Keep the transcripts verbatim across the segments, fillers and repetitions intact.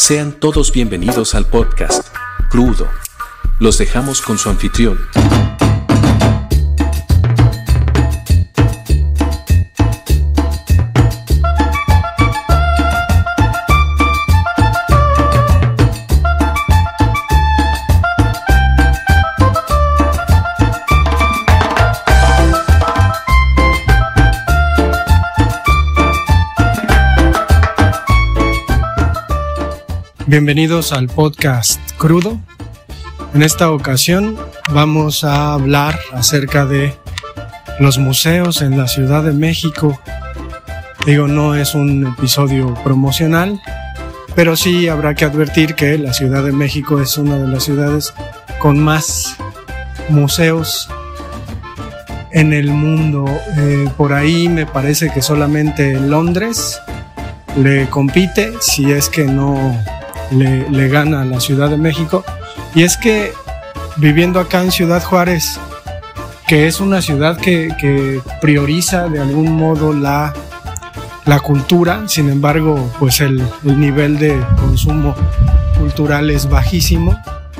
Sean todos bienvenidos al podcast Crudo. Los dejamos con su anfitrión. Bienvenidos al podcast Crudo. En esta ocasión vamos a hablar acerca de los museos en la Ciudad de México. Digo, no es un episodio promocional, pero sí habrá que advertir que la Ciudad de México es una de las ciudades con más museos en el mundo. Eh, por ahí me parece que solamente Londres le compite, si es que no Le, le gana a la Ciudad de México. Y es que viviendo acá en Ciudad Juárez, que es una ciudad que, que prioriza de algún modo la, la cultura, sin embargo pues el, el nivel de consumo cultural es bajísimo,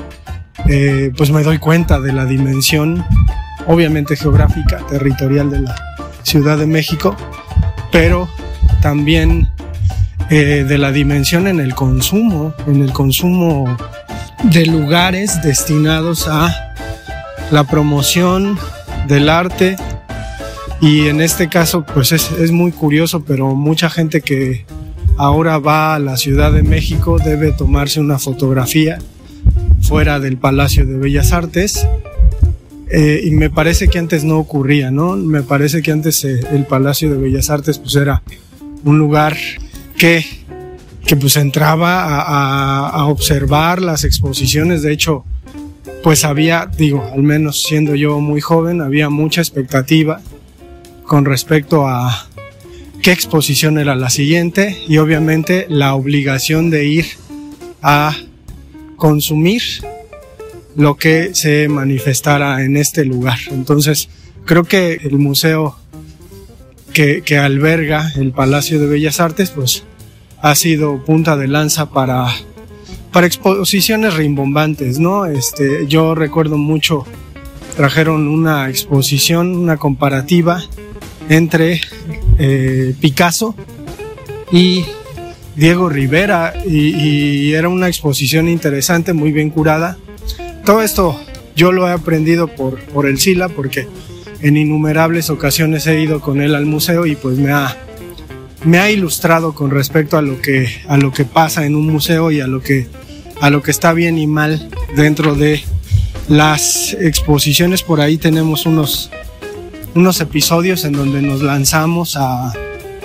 eh, pues me doy cuenta de la dimensión obviamente geográfica, territorial de la Ciudad de México, pero también Eh, de la dimensión en el consumo, en el consumo de lugares destinados a la promoción del arte. Y en este caso pues es, es muy curioso, pero mucha gente que ahora va a la Ciudad de México debe tomarse una fotografía fuera del Palacio de Bellas Artes, eh, y me parece que antes no ocurría, ¿no? Me parece que antes eh, el Palacio de Bellas Artes pues era un lugar que, que pues entraba a, a, a observar las exposiciones. De hecho, pues había, digo, al menos siendo yo muy joven, había mucha expectativa con respecto a qué exposición era la siguiente y obviamente la obligación de ir a consumir lo que se manifestara en este lugar. Entonces, creo que el museo que, que alberga el Palacio de Bellas Artes, pues ha sido punta de lanza para, para exposiciones rimbombantes, ¿no? Este, yo recuerdo mucho, trajeron una exposición, una comparativa entre eh, Picasso y Diego Rivera, y, y era una exposición interesante, muy bien curada. Todo esto yo lo he aprendido por, por el Sila, porque en innumerables ocasiones he ido con él al museo y pues me ha me ha ilustrado con respecto a lo que a lo que pasa en un museo y a lo que a lo que está bien y mal dentro de las exposiciones. Por ahí tenemos unos unos episodios en donde nos lanzamos a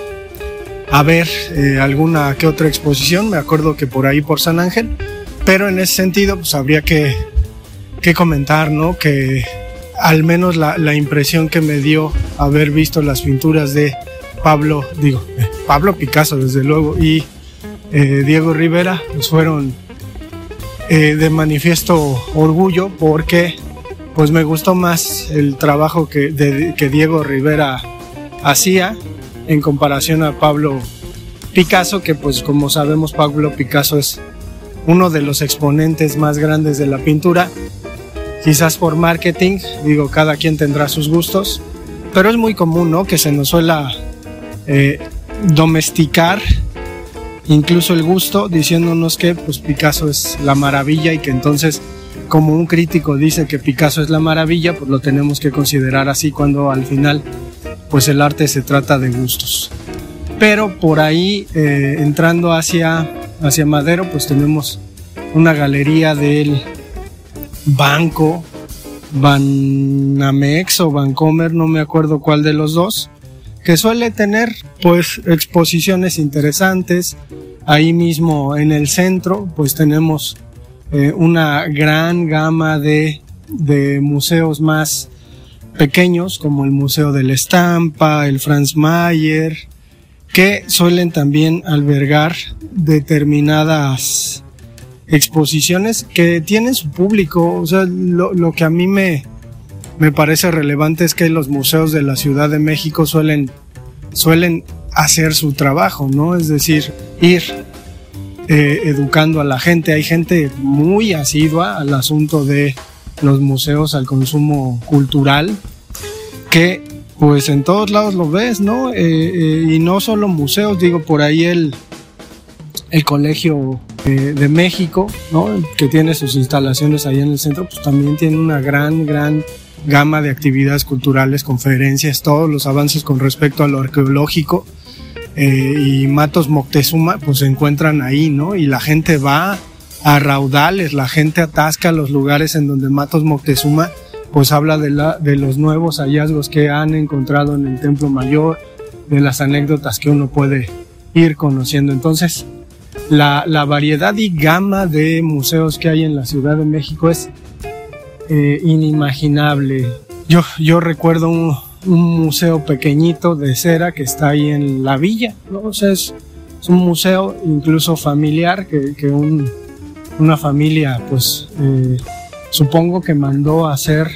a ver eh, alguna que otra exposición. Me acuerdo que por ahí por San Ángel, pero en ese sentido pues habría que que comentar, ¿no? Que al menos la, la impresión que me dio haber visto las pinturas de Pablo, digo, eh, Pablo Picasso desde luego, y eh, Diego Rivera, pues fueron eh, de manifiesto orgullo, porque pues me gustó más el trabajo que, de, que Diego Rivera hacía en comparación a Pablo Picasso, que pues como sabemos Pablo Picasso es uno de los exponentes más grandes de la pintura, quizás por marketing, digo, cada quien tendrá sus gustos, pero es muy común, ¿no?, que se nos suela Eh, domesticar incluso el gusto, diciéndonos que pues Picasso es la maravilla, y que entonces, como un crítico dice que Picasso es la maravilla, pues lo tenemos que considerar así, cuando al final pues el arte se trata de gustos. Pero por ahí eh, entrando hacia, hacia Madero, pues tenemos una galería del Banco Banamex o Bancomer, no me acuerdo cuál de los dos, que suele tener pues exposiciones interesantes. Ahí mismo en el centro pues tenemos eh, una gran gama de, de museos más pequeños, como el Museo de la Estampa, el Franz Mayer, que suelen también albergar determinadas exposiciones que tienen su público. O sea, lo, lo que a mí me me parece relevante es que los museos de la Ciudad de México suelen, suelen hacer su trabajo, ¿no? Es decir, ir eh, educando a la gente. Hay gente muy asidua al asunto de los museos, al consumo cultural, que pues en todos lados lo ves, ¿no? Eh, eh, y no solo museos, digo, por ahí el, el Colegio eh, de México, ¿no? Que tiene sus instalaciones ahí en el centro, pues también tiene una gran, gran gama de actividades culturales, conferencias, todos los avances con respecto a lo arqueológico. Eh, y Matos Moctezuma pues se encuentran ahí, ¿no? Y la gente va a raudales, la gente atasca los lugares en donde Matos Moctezuma pues habla de, la, de los nuevos hallazgos que han encontrado en el Templo Mayor, de las anécdotas que uno puede ir conociendo. Entonces, la, la variedad y gama de museos que hay en la Ciudad de México es eh, inimaginable. Yo, yo recuerdo un, un museo pequeñito de cera que está ahí en la villa, ¿no? O sea, es, es un museo incluso familiar que, que un, una familia, pues, eh, supongo que mandó a hacer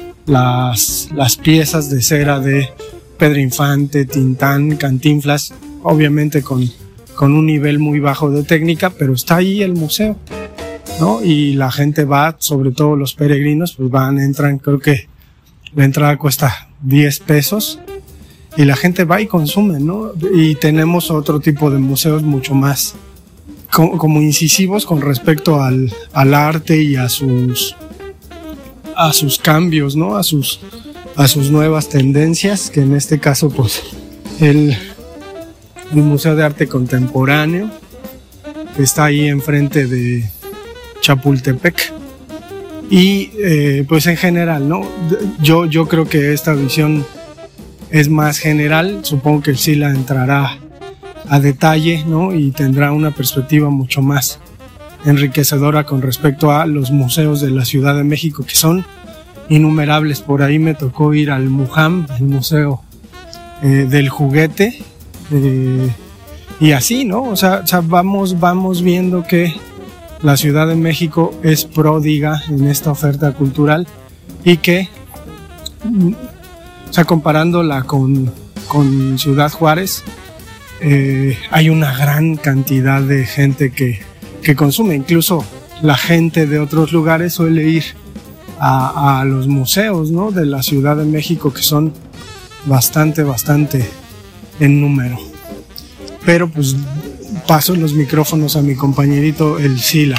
las, las piezas de cera de Pedro Infante, Tintán, Cantinflas, obviamente con, con un nivel muy bajo de técnica, pero está ahí el museo, ¿no? Y la gente va, sobre todo los peregrinos, pues van, entran, creo que la entrada cuesta diez pesos y la gente va y consume, ¿no? Y tenemos otro tipo de museos mucho más como, como incisivos con respecto al, al arte y a sus a sus cambios, ¿no? A sus, a sus nuevas tendencias, que en este caso, pues, el, el Museo de Arte Contemporáneo, que está ahí enfrente de Chapultepec. Y, eh, pues, en general, ¿no? Yo, yo creo que esta visión es más general. Supongo que el SILA entrará a detalle, ¿no? Y tendrá una perspectiva mucho más enriquecedora con respecto a los museos de la Ciudad de México, que son innumerables. Por ahí me tocó ir al MUJAM, el Museo eh, del Juguete, eh, y así, ¿no? O sea, o sea vamos, vamos viendo que la Ciudad de México es pródiga en esta oferta cultural y que, o sea, comparándola con, con Ciudad Juárez, eh, hay una gran cantidad de gente que que consume. Incluso la gente de otros lugares suele ir a, a los museos, ¿no? De la Ciudad de México, que son bastante, bastante en número. Pero pues paso los micrófonos a mi compañerito el SILA.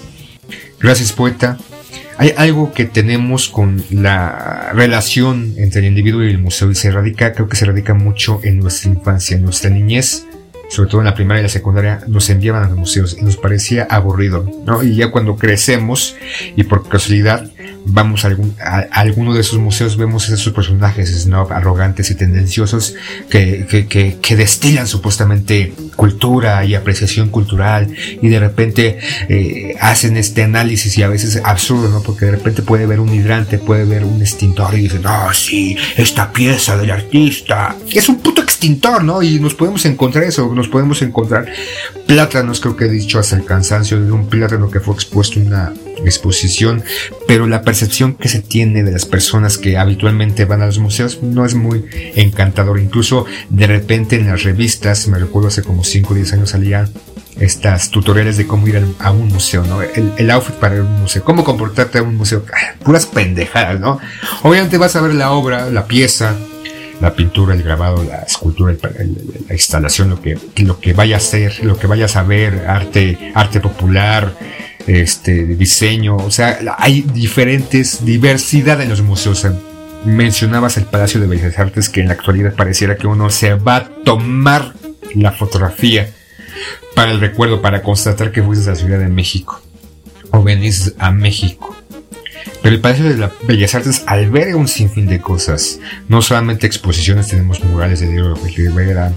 Gracias, poeta. Hay algo que tenemos con la relación entre el individuo y el museo y se radica, creo que se radica mucho en nuestra infancia, en nuestra niñez. Sobre todo en la primaria y la secundaria, nos enviaban a los museos y nos parecía aburrido, ¿no? Y ya cuando crecemos y por casualidad vamos a, algún, a, a alguno de esos museos, vemos esos personajes snob, arrogantes y tendenciosos que, que, que, que destilan supuestamente cultura y apreciación cultural y de repente eh, hacen este análisis y a veces absurdo, ¿no? Porque de repente puede ver un hidrante, puede ver un extintor y dicen, no, oh, sí, esta pieza del artista es un puto extintor, ¿no? Y nos podemos encontrar eso, nos podemos encontrar plátanos, creo que he dicho hasta el cansancio, de un plátano que fue expuesto en una exposición, pero la percepción que se tiene de las personas que habitualmente van a los museos no es muy encantador. Incluso de repente en las revistas, me recuerdo hace como cinco o diez años salían estas tutoriales de cómo ir a un museo, ¿no? El, el outfit para ir a un museo, cómo comportarte a un museo, puras pendejadas, ¿no? Obviamente vas a ver la obra, la pieza, la pintura, el grabado, la escultura, el, el, la instalación, lo que, lo que vaya a ser, lo que vayas a ver, arte, arte popular, este, diseño, o sea, hay diferentes, diversidad en los museos. Mencionabas el Palacio de Bellas Artes, que en la actualidad pareciera que uno se va a tomar la fotografía para el recuerdo, para constatar que fuiste a la Ciudad de México o venís a México. Pero el Palacio de las Bellas Artes alberga un sinfín de cosas. No solamente exposiciones, tenemos murales de Diego Rivera,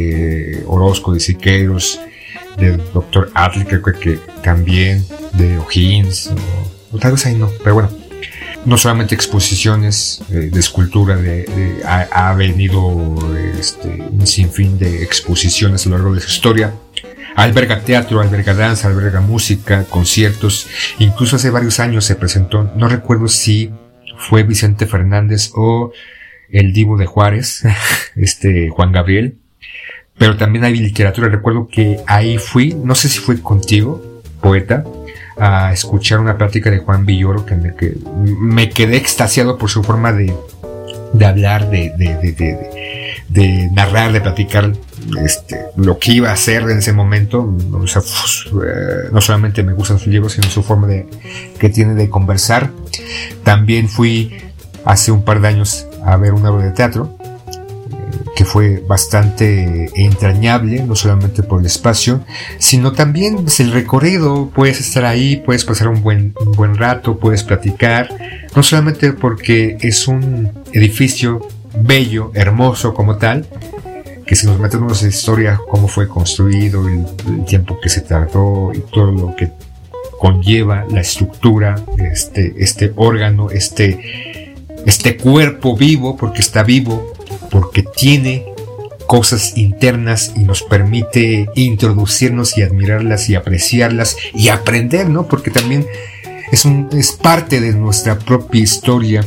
de Orozco, de Siqueiros, de doctor Adler, creo que también, de O'Higgins, o, o tal vez ahí no, pero bueno. No solamente exposiciones eh, de escultura, de, de, ha, ha venido este, un sinfín de exposiciones a lo largo de su historia. Alberga teatro, alberga danza, alberga música, conciertos. Incluso hace varios años se presentó, no recuerdo si fue Vicente Fernández o el Divo de Juárez, este Juan Gabriel, pero también hay literatura. Recuerdo que ahí fui, no sé si fue contigo, poeta, a escuchar una plática de Juan Villoro, que me, que me quedé extasiado por su forma de, de hablar, de, de, de, de, de, de narrar, de platicar este, lo que iba a hacer en ese momento. O sea, pues, eh, no solamente me gustan sus libros, sino su forma de, que tiene de conversar. También fui hace un par de años a ver una obra de teatro que fue bastante entrañable, no solamente por el espacio, sino también pues, el recorrido. Puedes estar ahí, puedes pasar un buen, un buen rato, puedes platicar, no solamente porque es un edificio bello, hermoso como tal, que si nos metemos en historia, cómo fue construido, el, el tiempo que se tardó y todo lo que conlleva la estructura, este, este órgano, este, este cuerpo vivo, porque está vivo, porque tiene cosas internas y nos permite introducirnos y admirarlas y apreciarlas y aprender, ¿no? Porque también es, un, es parte de nuestra propia historia.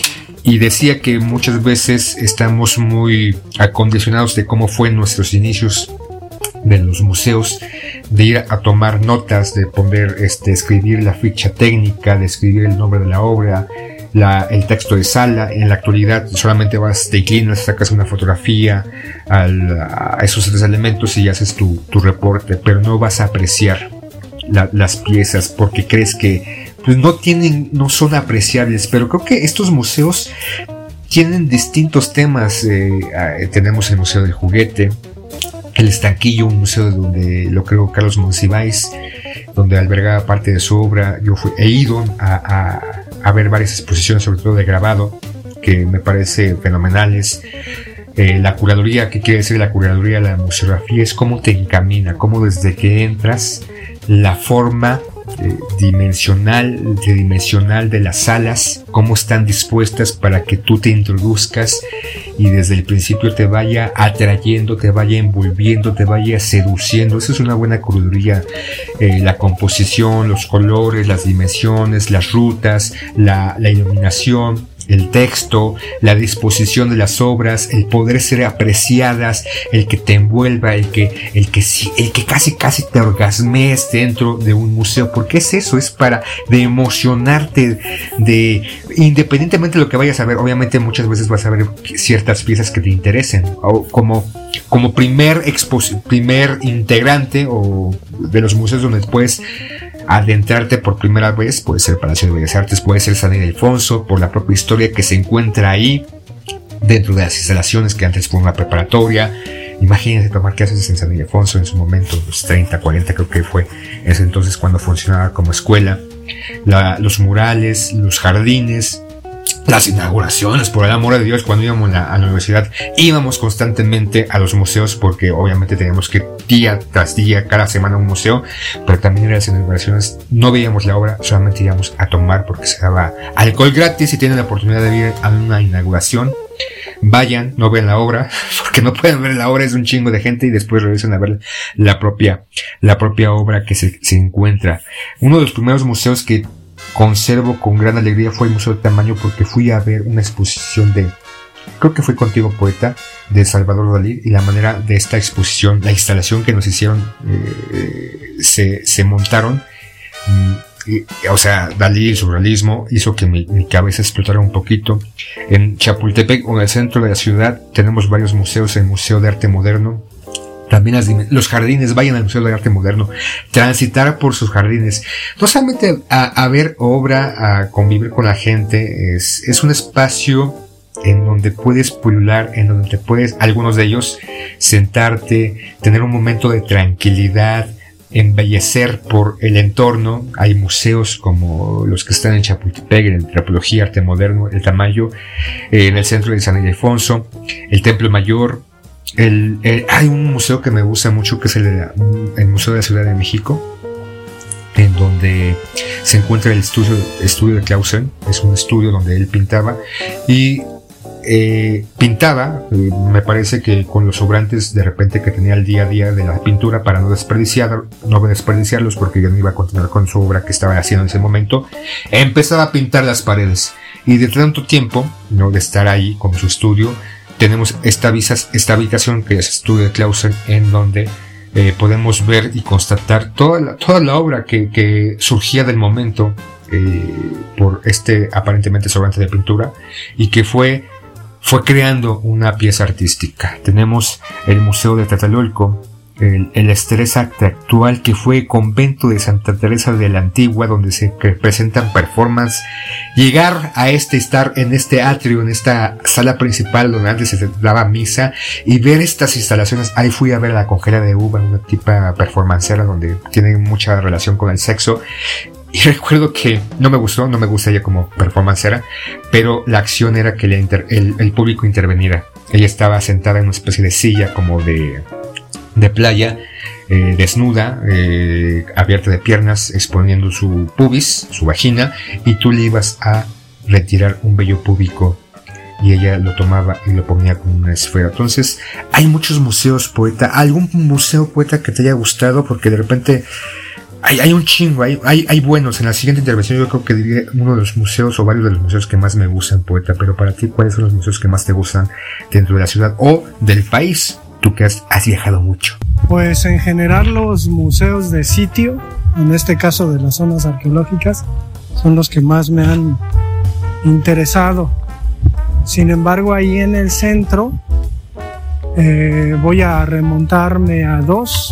Y decía que muchas veces estamos muy acondicionados de cómo fue en nuestros inicios de los museos, de ir a tomar notas, de poner, este, escribir la ficha técnica, de escribir el nombre de la obra, La, el texto de sala. En la actualidad solamente vas, te inclinas, sacas una fotografía al, a esos tres elementos y haces tu, tu reporte, pero no vas a apreciar la, las piezas porque crees que pues, no tienen, no son apreciables. Pero creo que estos museos tienen distintos temas. Eh, tenemos el Museo del Juguete, el Estanquillo, un museo donde lo creo Carlos Monsiváis, donde alberga parte de su obra. Yo fui, he ido a, a a ver varias exposiciones, sobre todo de grabado, que me parece fenomenales. Eh, la curaduría, ¿qué quiere decir la curaduría? La museografía es cómo te encamina, cómo desde que entras, la forma eh, dimensional, tridimensional de las salas, cómo están dispuestas para que tú te introduzcas y desde el principio te vaya atrayendo, te vaya envolviendo, te vaya seduciendo. Eso es una buena curaduría. Eh, la composición, los colores, las dimensiones, las rutas, la, la iluminación, el texto, la disposición de las obras, el poder ser apreciadas, el que te envuelva, el que, el que, el que casi casi te orgasmees dentro de un museo, porque es eso, es para de emocionarte, de independientemente de lo que vayas a ver. Obviamente muchas veces vas a ver ciertas piezas que te interesen, o como, como primer expos, primer integrante o de los museos donde puedes adentrarte por primera vez, puede ser Palacio de Bellas Artes, puede ser San Ildefonso, por la propia historia que se encuentra ahí dentro de las instalaciones que antes fue una preparatoria. Imagínense tomar clases en San Ildefonso en su momento, los treinta, cuarenta creo que fue ese entonces cuando funcionaba como escuela. La, los murales, los jardines, las inauguraciones, por el amor de Dios. Cuando íbamos a la, a la universidad íbamos constantemente a los museos porque obviamente teníamos que ir día tras día, cada semana a un museo, pero también en las inauguraciones no veíamos la obra, solamente íbamos a tomar porque se daba alcohol gratis. Si tienen la oportunidad de ir a una inauguración, vayan, no vean la obra porque no pueden ver la obra, es un chingo de gente, y después regresen a ver la propia, la propia obra que se, se encuentra. Uno de los primeros museos que conservo con gran alegría fue el Museo de Tamaño, porque fui a ver una exposición de, creo que fue contigo, poeta, de Salvador Dalí, y la manera de esta exposición, la instalación que nos hicieron, eh, se, se montaron, y, o sea, Dalí, el surrealismo, hizo que mi, mi cabeza explotara un poquito. En Chapultepec, o en el centro de la ciudad, tenemos varios museos, el Museo de Arte Moderno, también las, los jardines. Vayan al Museo de Arte Moderno, transitar por sus jardines, no solamente a, a ver obra, a convivir con la gente. Es, es un espacio en donde puedes pulular, en donde te puedes, algunos de ellos, sentarte, tener un momento de tranquilidad, embellecer por el entorno. Hay museos como los que están en Chapultepec, en Antropología, Arte Moderno, el Tamayo, eh, en el centro de San Ildefonso, el Templo Mayor. El, el, hay un museo que me gusta mucho, que es el, el Museo de la Ciudad de México, en donde se encuentra el estudio, estudio de Clausen. Es un estudio donde él pintaba y eh, pintaba, eh, me parece que con los sobrantes de repente que tenía el día a día de la pintura, para no desperdiciar, no desperdiciarlos, porque yo no iba a continuar con su obra que estaba haciendo en ese momento. Empezaba a pintar las paredes, y de tanto tiempo, no de estar ahí con su estudio, tenemos esta, visas, esta habitación que es Estudio de Clausen, en donde eh, podemos ver y constatar toda la, toda la obra que, que surgía del momento eh, por este aparentemente sobrante de pintura y que fue, fue creando una pieza artística. Tenemos el Museo de Tlatelolco, El, el estrés actual, que fue Convento de Santa Teresa de la Antigua, donde se presentan performances. Llegar a este, estar en este atrio, en esta sala principal donde antes se daba misa, y ver estas instalaciones. Ahí fui a ver a la Conjera de Uva, una tipa performancera donde tiene mucha relación con el sexo. Y recuerdo que no me gustó, no me gusta ella como performancera, pero la acción era que el, el, el público interveniera. Ella estaba sentada en una especie de silla como de... de playa, eh, desnuda, eh, abierta de piernas, exponiendo su pubis, su vagina, y tú le ibas a retirar un vello púbico y ella lo tomaba y lo ponía con una esfera. Entonces, hay muchos museos, poeta. ¿Algún museo, poeta, que te haya gustado? Porque de repente hay, hay un chingo, hay, hay, hay buenos. En la siguiente intervención yo creo que diría uno de los museos o varios de los museos que más me gustan, poeta. Pero para ti, ¿cuáles son los museos que más te gustan dentro de la ciudad o del país? Tú que has, has viajado mucho. Pues en general los museos de sitio, en este caso de las zonas arqueológicas, son los que más me han interesado. Sin embargo, ahí en el centro eh, voy a remontarme a dos.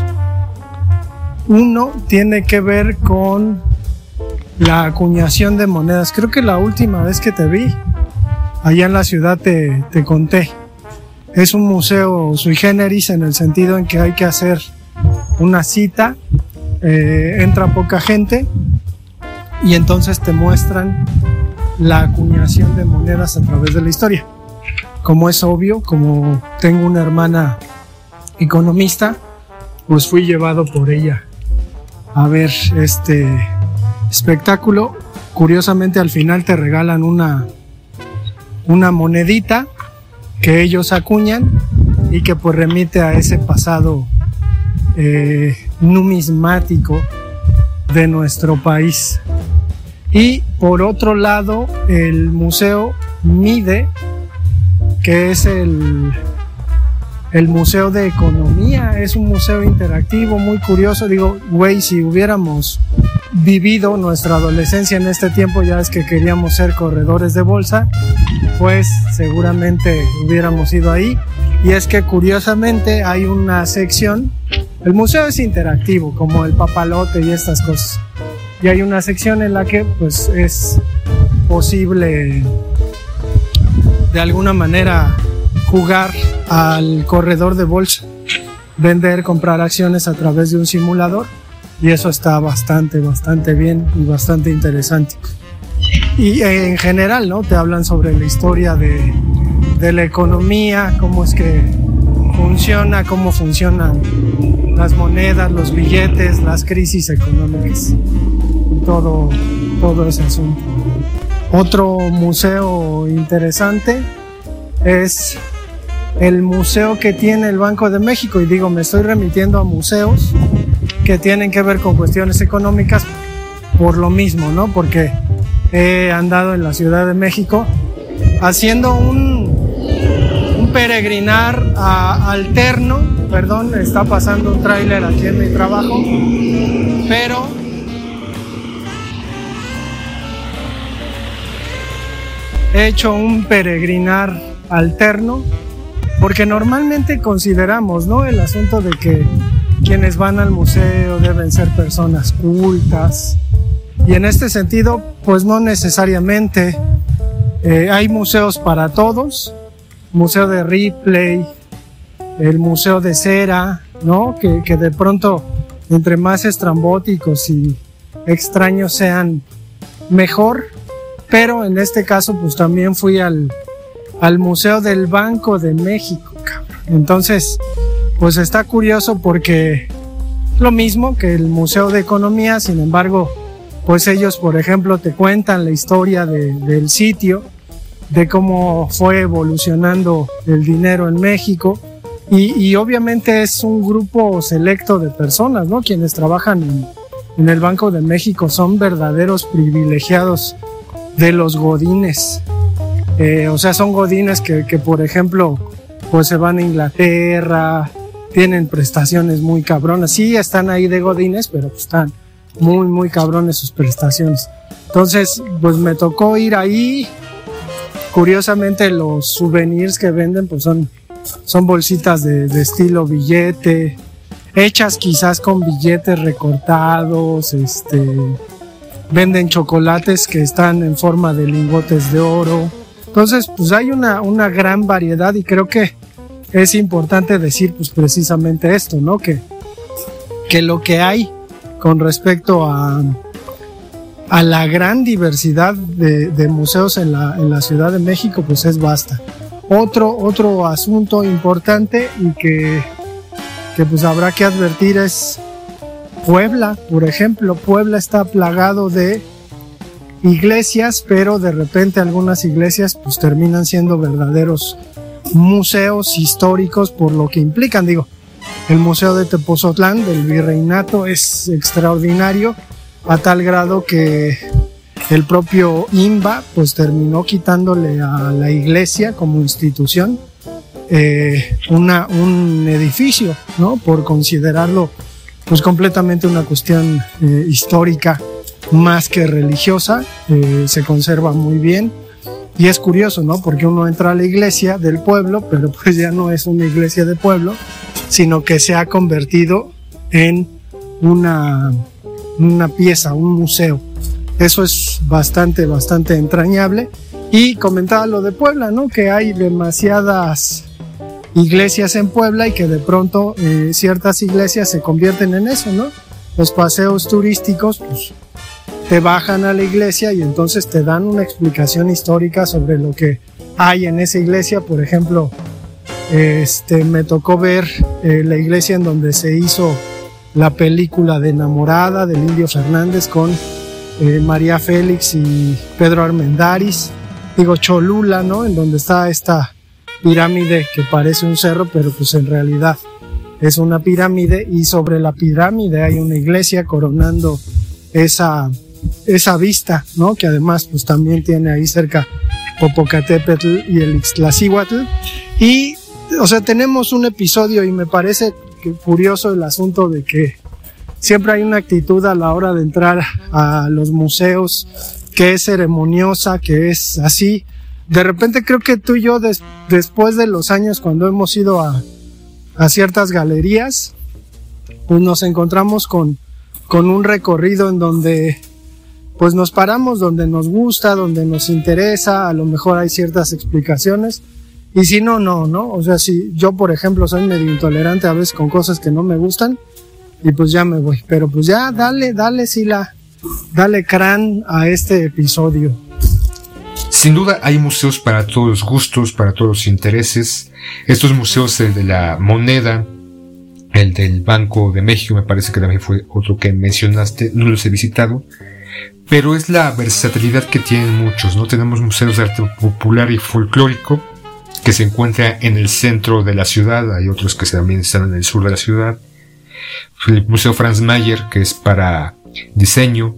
Uno tiene que ver con la acuñación de monedas. Creo que la última vez que te vi allá en la ciudad te, te conté. Es un museo sui generis en el sentido en que hay que hacer una cita, eh, entra poca gente y entonces te muestran la acuñación de monedas a través de la historia. Como es obvio, como tengo una hermana economista, pues fui llevado por ella a ver este espectáculo. Curiosamente al final te regalan una, una monedita que ellos acuñan y que pues remite a ese pasado eh, numismático de nuestro país. Y por otro lado, el Museo MIDE, que es el, el Museo de Economía, es un museo interactivo muy curioso. Digo, güey, si hubiéramos vivido nuestra adolescencia en este tiempo, ya es que queríamos ser corredores de bolsa, pues seguramente hubiéramos ido ahí. Y es que curiosamente hay una sección, el museo es interactivo como el papalote y estas cosas, y hay una sección en la que pues es posible de alguna manera jugar al corredor de bolsa, vender, comprar acciones a través de un simulador, y eso está bastante, bastante bien y bastante interesante. Y en general, ¿no? Te hablan sobre la historia de, de la economía, cómo es que funciona, cómo funcionan las monedas, los billetes, las crisis económicas, todo, todo ese asunto. Otro museo interesante es el museo que tiene el Banco de México, y digo, me estoy remitiendo a museos que tienen que ver con cuestiones económicas por lo mismo, ¿no? Porque he andado en la Ciudad de México haciendo un, un peregrinar a, alterno, perdón, está pasando un tráiler aquí en mi trabajo, pero he hecho un peregrinar alterno porque normalmente consideramos, ¿no?, el asunto de que quienes van al museo deben ser personas cultas, y en este sentido pues no necesariamente. Eh, hay museos para todos, museo de Ripley, el museo de cera, ¿no?, que, que de pronto entre más estrambóticos y extraños sean mejor, pero en este caso pues también fui al, al Museo del Banco de México, cabrón. Entonces pues está curioso porque lo mismo que el Museo de Economía, sin embargo pues ellos, por ejemplo, te cuentan la historia de, del sitio, de cómo fue evolucionando el dinero en México, y, y obviamente es un grupo selecto de personas, ¿no? Quienes trabajan en, en el Banco de México son verdaderos privilegiados de los godines, eh, o sea, son godines que, que, por ejemplo, pues se van a Inglaterra, tienen prestaciones muy cabronas. Sí, están ahí de godines, pero pues están muy, muy cabrones sus prestaciones. Entonces, pues me tocó ir ahí. Curiosamente, los souvenirs que venden, pues son, son bolsitas de, de estilo billete, hechas quizás con billetes recortados, este, venden chocolates que están en forma de lingotes de oro. Entonces, pues hay una, una gran variedad, y creo que es importante decir, pues precisamente esto, ¿no? Que, que lo que hay con respecto a, a la gran diversidad de, de museos en la, en la Ciudad de México, pues es vasta. Otro, otro asunto importante y que, que pues habrá que advertir es Puebla, por ejemplo. Puebla está plagado de iglesias, pero de repente algunas iglesias pues terminan siendo verdaderos museos históricos por lo que implican. Digo, el Museo de Tepozotlán del Virreinato es extraordinario, a tal grado que el propio I N B A pues terminó quitándole a la iglesia como institución eh, una, un edificio, ¿no? Por considerarlo pues completamente una cuestión eh, histórica más que religiosa. Eh, se conserva muy bien. Y es curioso, ¿no? Porque uno entra a la iglesia del pueblo, pero pues ya no es una iglesia de pueblo, sino que se ha convertido en una, una pieza, un museo. Eso es bastante, bastante entrañable. Y comentaba lo de Puebla, ¿no? Que hay demasiadas iglesias en Puebla y que de pronto eh, ciertas iglesias se convierten en eso, ¿no? Los paseos turísticos, pues te bajan a la iglesia y entonces te dan una explicación histórica sobre lo que hay en esa iglesia. Por ejemplo, este, me tocó ver eh, la iglesia en donde se hizo la película de Enamorada del Indio Fernández con eh, María Félix y Pedro Armendáriz. Digo, Cholula, ¿no? En donde está esta pirámide que parece un cerro, pero pues en realidad es una pirámide, y sobre la pirámide hay una iglesia coronando esa esa vista, ¿no? Que además pues también tiene ahí cerca Popocatépetl y el Ixtlaxíhuatl. Y, o sea, tenemos un episodio, y me parece que curioso el asunto de que siempre hay una actitud a la hora de entrar a los museos que es ceremoniosa, que es así. De repente creo que tú y yo des, después de los años, cuando hemos ido a, a ciertas galerías, pues nos encontramos con, con un recorrido en donde pues nos paramos donde nos gusta, donde nos interesa. A lo mejor hay ciertas explicaciones, y si no, no, ¿no? O sea, si yo, por ejemplo, soy medio intolerante a veces con cosas que no me gustan, y pues ya me voy. Pero pues ya, dale, dale, Sila, dale crán a este episodio. Sin duda hay museos para todos los gustos, para todos los intereses. Estos museos, el de la moneda, el del Banco de México, me parece que también fue otro que mencionaste, no los he visitado, pero es la versatilidad que tienen muchos, ¿no? Tenemos museos de arte popular y folclórico que se encuentran en el centro de la ciudad, hay otros que también están en el sur de la ciudad. El Museo Franz Mayer, que es para diseño,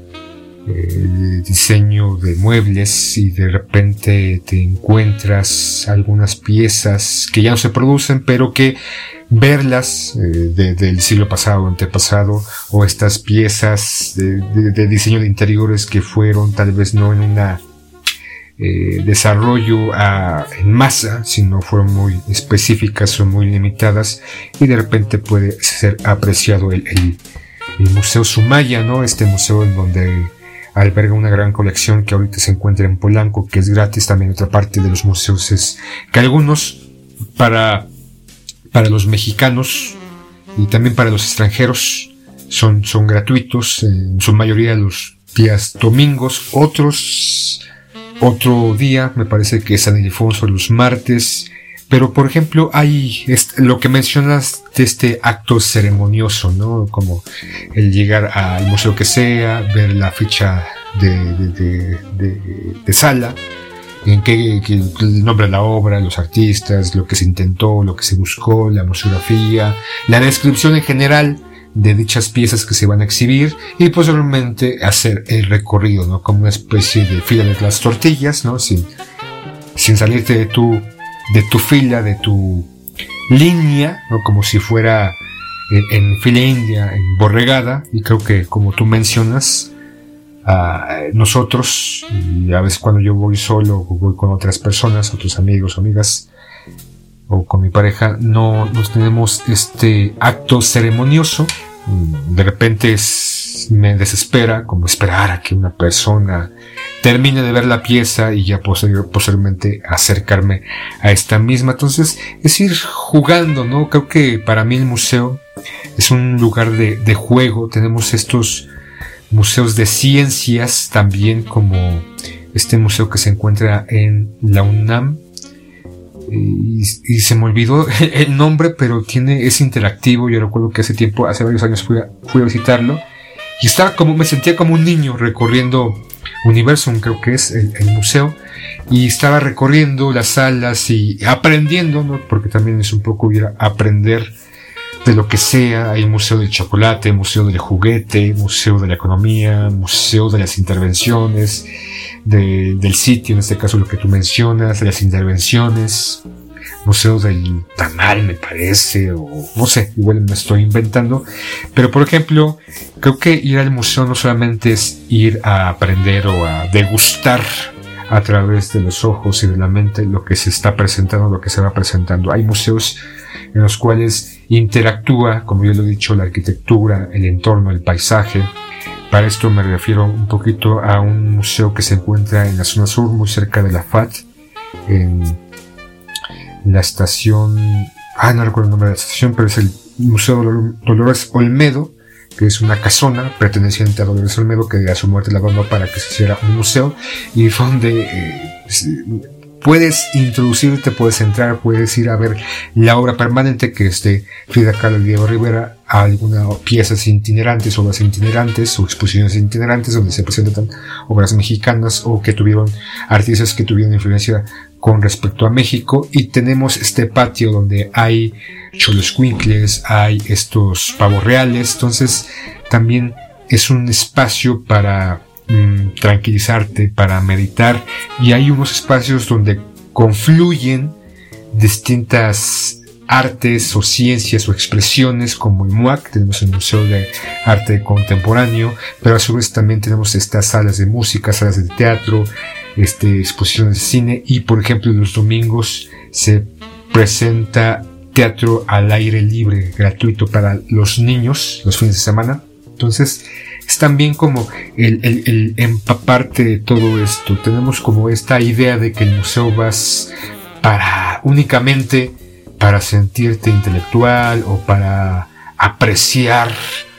eh, diseño de muebles, y de repente te encuentras algunas piezas que ya no se producen, pero que verlas eh, de, del siglo pasado, antepasado, o estas piezas de, de, de diseño de interiores que fueron tal vez no en una eh, desarrollo a, en masa, sino fueron muy específicas o muy limitadas, y de repente puede ser apreciado el, el, el Museo Sumaya, ¿no? Este museo en donde alberga una gran colección que ahorita se encuentra en Polanco, que es gratis. También otra parte de los museos es que algunos para para los mexicanos y también para los extranjeros son, son gratuitos, en su mayoría los días domingos. Otros, otro día, me parece que es San Ildefonso, los martes. Pero, por ejemplo, hay este, lo que mencionas de este acto ceremonioso, ¿no? Como el llegar al museo que sea, ver la ficha de, de, de, de, de sala, en que, que el nombre de la obra, los artistas, lo que se intentó, lo que se buscó, la museografía, la descripción en general de dichas piezas que se van a exhibir, y posteriormente hacer el recorrido, ¿no? Como una especie de fila de las tortillas, ¿no? Sin, sin salirte de tu, de tu fila, de tu línea, ¿no? Como si fuera en, en fila india, en borregada, y creo que como tú mencionas, uh, nosotros, y a veces cuando yo voy solo o voy con otras personas, otros amigos o amigas, o con mi pareja, no nos tenemos este acto ceremonioso. De repente es, me desespera como esperar a que una persona termine de ver la pieza y ya posteriormente acercarme a esta misma. Entonces es ir jugando, ¿no? Creo que para mí el museo es un lugar de, de juego. Tenemos estos museos de ciencias también, como este museo que se encuentra en la UNAM. Y, y se me olvidó el nombre, pero tiene, es interactivo. Yo recuerdo que hace tiempo, hace varios años fui a, fui a visitarlo y estaba como, me sentía como un niño recorriendo Universum, creo que es el, el museo, y estaba recorriendo las salas y aprendiendo, ¿no? Porque también es un poco ir a aprender de lo que sea. Hay museo del chocolate, museo del juguete, museo de la economía, museo de las intervenciones, de, del sitio, en este caso lo que tú mencionas, de las intervenciones, museo del tamal, me parece, o no sé, igual me estoy inventando. Pero por ejemplo, creo que ir al museo no solamente es ir a aprender o a degustar a través de los ojos y de la mente lo que se está presentando, lo que se va presentando. Hay museos en los cuales interactúa, como yo lo he dicho, la arquitectura, el entorno, el paisaje. Para esto me refiero un poquito a un museo que se encuentra en la zona sur, muy cerca de la F A T, en la estación, ah, no recuerdo el nombre de la estación, pero es el Museo Dolores Olmedo, que es una casona perteneciente a Dolores Olmedo, que a su muerte la donó para que se hiciera un museo, y donde eh, puedes introducirte, puedes entrar, puedes ir a ver la obra permanente que es de Frida Kahlo y Diego Rivera, a algunas piezas itinerantes, obras itinerantes o exposiciones itinerantes donde se presentan obras mexicanas o que tuvieron artistas que tuvieron influencia con respecto a México. Y tenemos este patio donde hay choloscuincles, hay estos pavos reales. Entonces también es un espacio para mmm, tranquilizarte, para meditar, y hay unos espacios donde confluyen distintas artes o ciencias o expresiones, como el M U A C, tenemos el Museo de Arte Contemporáneo, pero a su vez también tenemos estas salas de música, salas de teatro, este, exposiciones de cine, y por ejemplo los domingos se presenta teatro al aire libre, gratuito para los niños, los fines de semana. Entonces es también como el, el, el empaparte de todo esto. Tenemos como esta idea de que el museo vas para únicamente para sentirte intelectual o para apreciar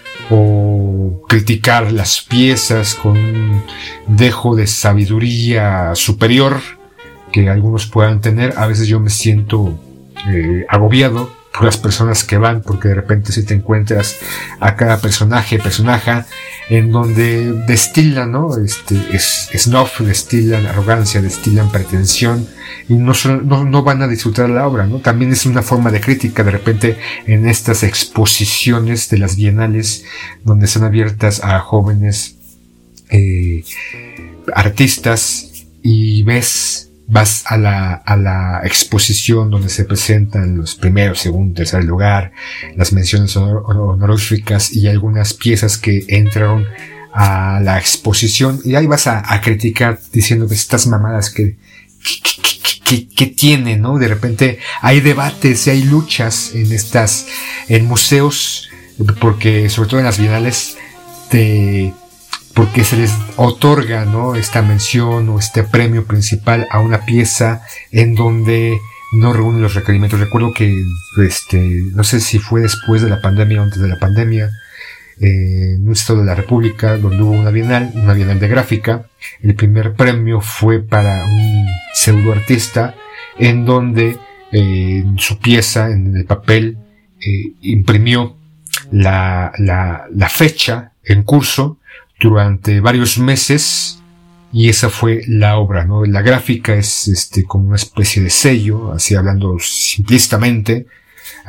o criticar las piezas con un dejo de sabiduría superior que algunos puedan tener. A veces yo me siento eh, agobiado por las personas que van, porque de repente si te encuentras a cada personaje, personaje, en donde destilan, ¿no? Este, es, snuff, destilan arrogancia, destilan pretensión, y no, no, no van a disfrutar la obra, ¿no? También es una forma de crítica, de repente, en estas exposiciones de las bienales, donde son abiertas a jóvenes, eh, artistas, y ves, vas a la, a la exposición donde se presentan los primeros, segundo, tercer lugar, las menciones honor, honoríficas y algunas piezas que entraron a la exposición, y ahí vas a, a criticar diciendo que estas mamadas que, que, que, que, que tienen, ¿no? De repente hay debates y hay luchas en estas, en museos, porque sobre todo en las bienales te, porque se les otorga, ¿no? Esta mención o este premio principal a una pieza en donde no reúne los requerimientos. Recuerdo que, este, no sé si fue después de la pandemia o antes de la pandemia, eh, en un estado de la República, donde hubo una bienal, una bienal de gráfica. El primer premio fue para un pseudoartista, en donde, eh, su pieza, en el papel, eh, imprimió la, la, la fecha en curso durante varios meses, y esa fue la obra, ¿no? La gráfica es este como una especie de sello, así hablando simplistamente,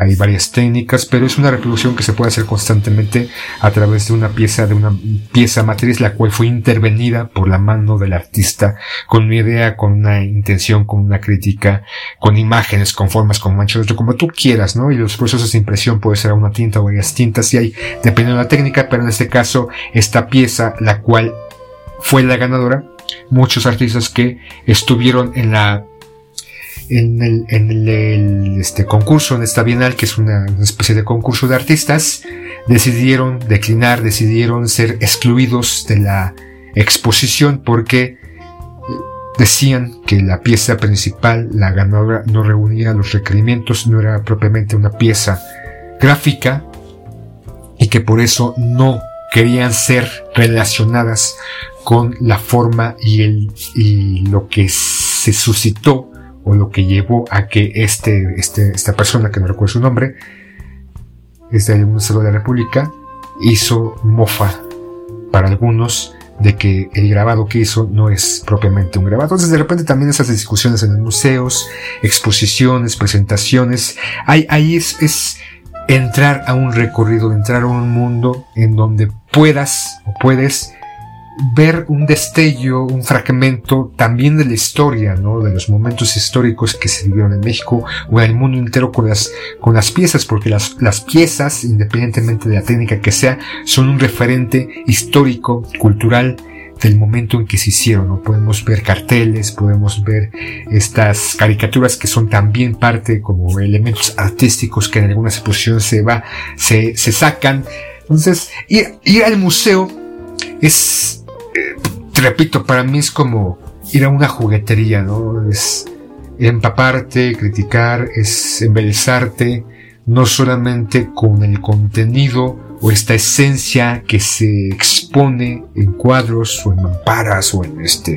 hay varias técnicas, pero es una reproducción que se puede hacer constantemente a través de una pieza, de una pieza matriz, la cual fue intervenida por la mano del artista, con una idea, con una intención, con una crítica, con imágenes, con formas, con manchas, como tú quieras, ¿no? Y los procesos de impresión puede ser a una tinta o varias tintas, si hay, dependiendo de la técnica, pero en este caso, esta pieza, la cual fue la ganadora, muchos artistas que estuvieron en la en el, en el, el este concurso, en esta bienal, que es una, una especie de concurso de artistas, decidieron declinar, decidieron ser excluidos de la exposición porque decían que la pieza principal, la ganadora, no reunía los requerimientos, no era propiamente una pieza gráfica y que por eso no querían ser relacionadas con la forma y el y lo que se suscitó o lo que llevó a que este, este, esta persona, que no recuerdo su nombre, este del Museo de la República, hizo mofa para algunos de que el grabado que hizo no es propiamente un grabado. Entonces de repente también esas discusiones en los museos, exposiciones, presentaciones, ahí, ahí es, es entrar a un recorrido, entrar a un mundo en donde puedas o puedes ver un destello, un fragmento también de la historia, ¿no? De los momentos históricos que se vivieron en México o en el mundo entero con las, con las piezas, porque las, las piezas, independientemente de la técnica que sea, son un referente histórico, cultural del momento en que se hicieron, ¿no? Podemos ver carteles, podemos ver estas caricaturas que son también parte como elementos artísticos que en algunas exposiciones se va, se, se sacan. Entonces, ir, ir al museo es, eh, te repito, para mí es como ir a una juguetería, ¿no? Es empaparte, criticar, es embelezarte, no solamente con el contenido o esta esencia que se expone en cuadros o en mamparas o en este,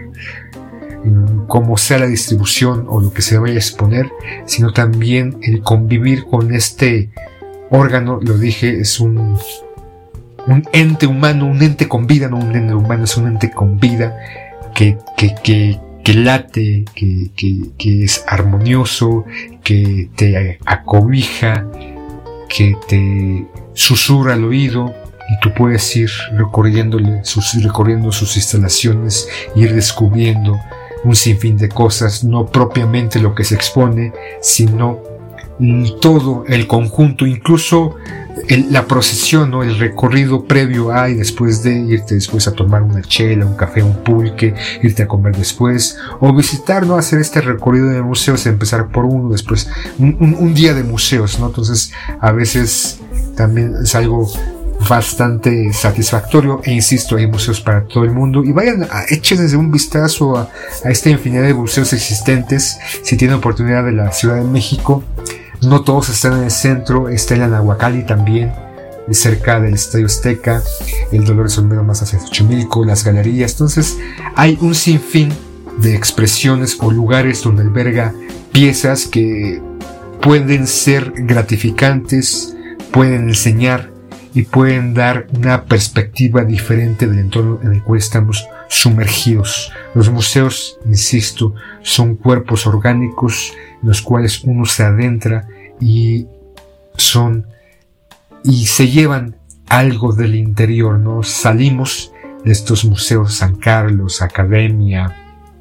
en como sea la distribución o lo que se vaya a exponer, sino también el convivir con este órgano, lo dije, es un un ente humano, un ente con vida, no un ente humano, es un ente con vida que, que, que, que late, que, que, que es armonioso, que te acobija, que te susurra al oído y tú puedes ir recorriéndole sus, recorriendo sus instalaciones, ir descubriendo un sinfín de cosas, no propiamente lo que se expone, sino todo el conjunto, incluso el, la procesión, ¿no? El recorrido previo a y después de irte después a tomar una chela, un café, un pulque, irte a comer después, o visitar, ¿no? Hacer este recorrido de museos, empezar por uno, después un, un, un día de museos, ¿no? Entonces, a veces también es algo bastante satisfactorio, e insisto, hay museos para todo el mundo, y vayan, a, échense un vistazo a, a esta infinidad de museos existentes, si tienen oportunidad, de la Ciudad de México. No todos están en el centro, está en la Nahuacali también, cerca del Estadio Azteca, el Dolores Olmedo más hacia Xochimilco, las galerías. Entonces hay un sinfín de expresiones o lugares donde alberga piezas que pueden ser gratificantes, pueden enseñar y pueden dar una perspectiva diferente del entorno en el cual estamos sumergidos. Los museos, insisto, son cuerpos orgánicos en los cuales uno se adentra y son y se llevan algo del interior, ¿no? Salimos de estos museos, San Carlos, Academia,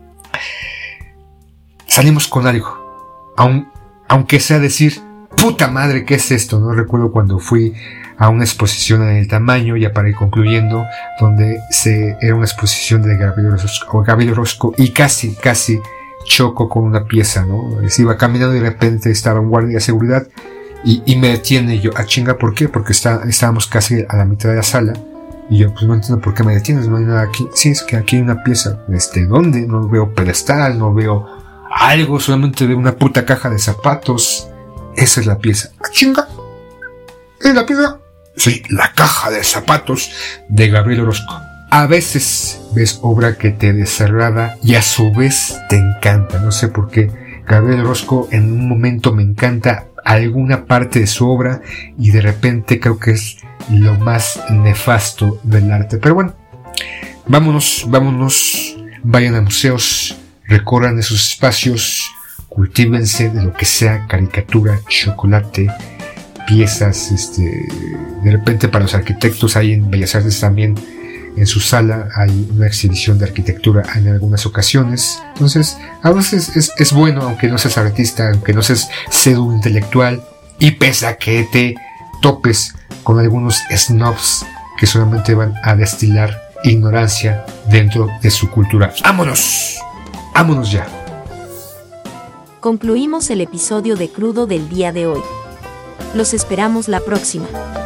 salimos con algo, aun, aunque sea decir, puta madre, ¿qué es esto? No recuerdo cuando fui a una exposición en El Tamaño, ya para ir concluyendo, donde se, era una exposición de Gabriel Orozco, Gabriel Orozco, y casi, casi choco con una pieza, ¿no? Se iba caminando y de repente estaba un guardia de seguridad y, y me detiene, y yo, ah, chinga, ¿por qué? Porque está, estábamos casi a la mitad de la sala, y yo, pues no entiendo por qué me detienes, no hay nada aquí. Sí, es que aquí hay una pieza. Este, ¿dónde? No veo pedestal, no veo algo, solamente veo una puta caja de zapatos. Esa es la pieza. ¡Ah, chinga! ¿Es la pieza? Sí, la caja de zapatos de Gabriel Orozco. A veces ves obra que te desagrada y a su vez te encanta. No sé por qué. Gabriel Orozco en un momento me encanta alguna parte de su obra y de repente creo que es lo más nefasto del arte. Pero bueno, vámonos, vámonos. Vayan a museos, recorran esos espacios, cultívense de lo que sea, caricatura, chocolate, piezas, este, de repente para los arquitectos hay en Bellas Artes también, en su sala hay una exhibición de arquitectura en algunas ocasiones. Entonces, a veces es, es bueno, aunque no seas artista, aunque no seas pseudo intelectual, y pese a que te topes con algunos snobs que solamente van a destilar ignorancia dentro de su cultura. ¡Vámonos! ¡Vámonos ya! Concluimos el episodio de Crudo del día de hoy. Los esperamos la próxima.